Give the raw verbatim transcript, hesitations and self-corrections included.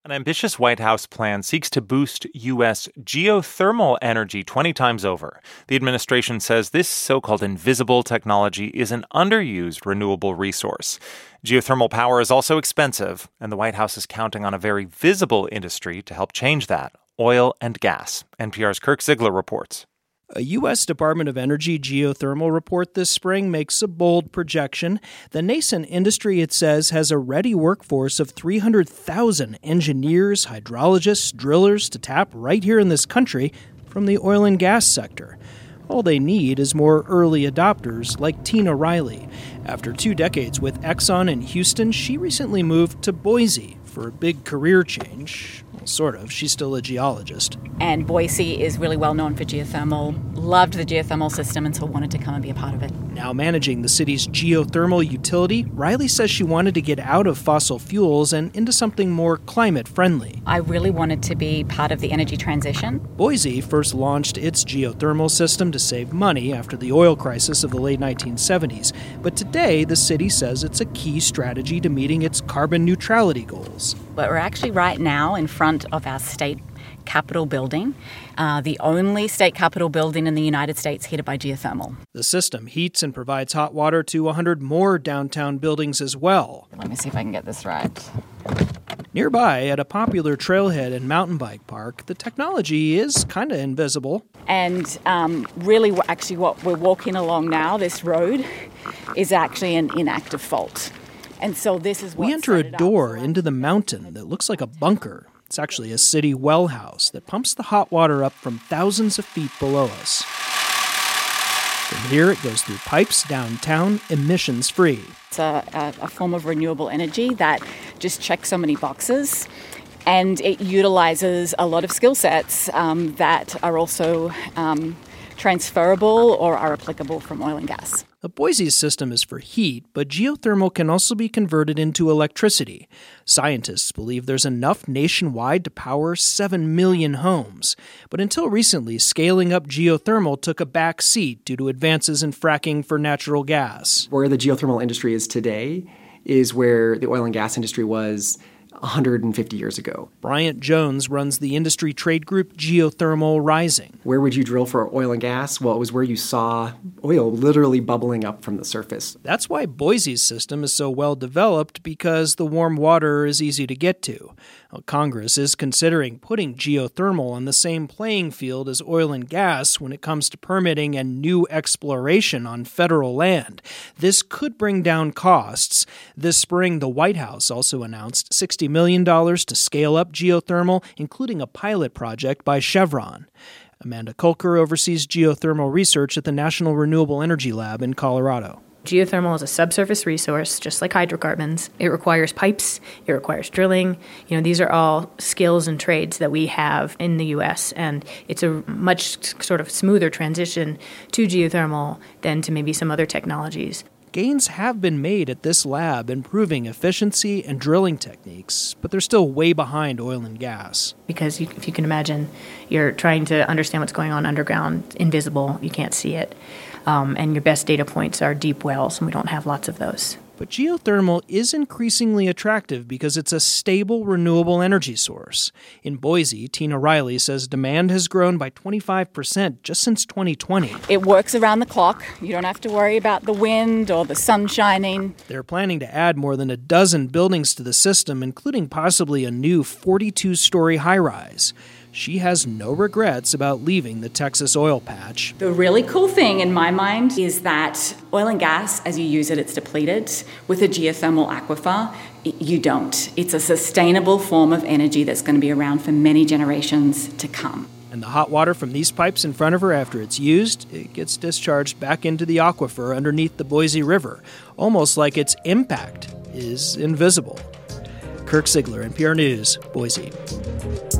An ambitious White House plan seeks to boost U S geothermal energy twenty times over. The administration says this so-called invisible technology is an underused renewable resource. Geothermal power is also expensive, and the White House is counting on a very visible industry to help change that: oil and gas. N P R's Kirk Ziegler reports. A U S Department of Energy geothermal report this spring makes a bold projection. The nascent industry, it says, has a ready workforce of three hundred thousand engineers, hydrologists, drillers to tap right here in this country from the oil and gas sector. All they need is more early adopters like Tina Riley. After two decades with Exxon in Houston, she recently moved to Boise for a big career change. Well, sort of. She's still a geologist. And Boise is really well known for geothermal. Loved the geothermal system and so wanted to come and be a part of it. Now managing the city's geothermal utility, Riley says she wanted to get out of fossil fuels and into something more climate-friendly. I really wanted to be part of the energy transition. Boise first launched its geothermal system to save money after the oil crisis of the late nineteen seventies. But today, the city says it's a key strategy to meeting its carbon neutrality goals. But we're actually right now in front of our state Capitol building, uh, the only state Capitol building in the United States heated by geothermal. The system heats and provides hot water to one hundred more downtown buildings as well. Let me see if I can get this right. Nearby, at a popular trailhead and mountain bike park, the technology is kind of invisible. And um, really, actually, what we're walking along now, this road, is actually an inactive fault. And so this is what we enter a door into the mountain that looks like a bunker. It's actually a city well house that pumps the hot water up from thousands of feet below us. From here, it goes through pipes downtown, emissions-free. It's a, a, a form of renewable energy that just checks so many boxes, and it utilizes a lot of skill sets um, that are also um, transferable or are applicable from oil and gas. The Boise system is for heat, but geothermal can also be converted into electricity. Scientists believe there's enough nationwide to power seven million homes. But until recently, scaling up geothermal took a back seat due to advances in fracking for natural gas. Where the geothermal industry is today is where the oil and gas industry was one hundred fifty years ago. Bryant Jones runs the industry trade group Geothermal Rising. Where would you drill for oil and gas? Well, it was where you saw oil literally bubbling up from the surface. That's why Boise's system is so well developed, because the warm water is easy to get to. Well, Congress is considering putting geothermal on the same playing field as oil and gas when it comes to permitting and new exploration on federal land. This could bring down costs. This spring, the White House also announced sixty million dollars to scale up geothermal, including a pilot project by Chevron. Amanda Kolker oversees geothermal research at the National Renewable Energy Lab in Colorado. Geothermal is a subsurface resource, just like hydrocarbons. It requires pipes, it requires drilling. You know, these are all skills and trades that we have in the U S, and it's a much sort of smoother transition to geothermal than to maybe some other technologies. Gains have been made at this lab improving efficiency and drilling techniques, but they're still way behind oil and gas. Because you, if you can imagine, you're trying to understand what's going on underground, invisible, you can't see it. Um, and your best data points are deep wells, and we don't have lots of those. But geothermal is increasingly attractive because it's a stable, renewable energy source. In Boise, Tina Riley says demand has grown by twenty-five percent just since twenty twenty. It works around the clock. You don't have to worry about the wind or the sun shining. They're planning to add more than a dozen buildings to the system, including possibly a new forty-two story high-rise. She has no regrets about leaving the Texas oil patch. The really cool thing in my mind is that oil and gas, as you use it, it's depleted. With a geothermal aquifer, you don't. It's a sustainable form of energy that's going to be around for many generations to come. And the hot water from these pipes in front of her after it's used, it gets discharged back into the aquifer underneath the Boise River, almost like its impact is invisible. Kirk Ziegler, N P R News, Boise.